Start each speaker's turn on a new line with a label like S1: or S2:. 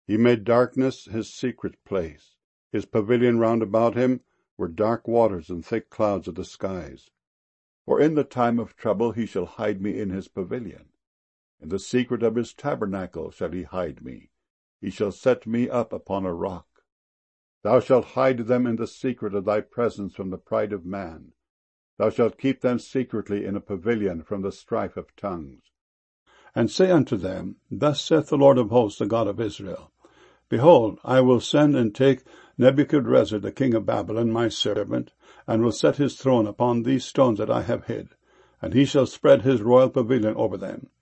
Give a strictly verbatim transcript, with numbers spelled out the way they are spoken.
S1: He made darkness his secret place. His pavilion round about him were dark waters and thick clouds of the skies. For in the time of trouble he shall hide me in his pavilion. In the secret of his tabernacle shall he hide me. He shall set me up upon a rock. Thou shalt hide them in the secret of thy presence from the pride of man. Thou shalt keep them secretly in a pavilion from the strife of tongues. And say unto them, Thus saith the Lord of hosts, the God of Israel, Behold, I will send and take Nebuchadrezzar the king of Babylon, my servant, and will set his throne upon these stones that I have hid, and he shall spread his royal pavilion over them.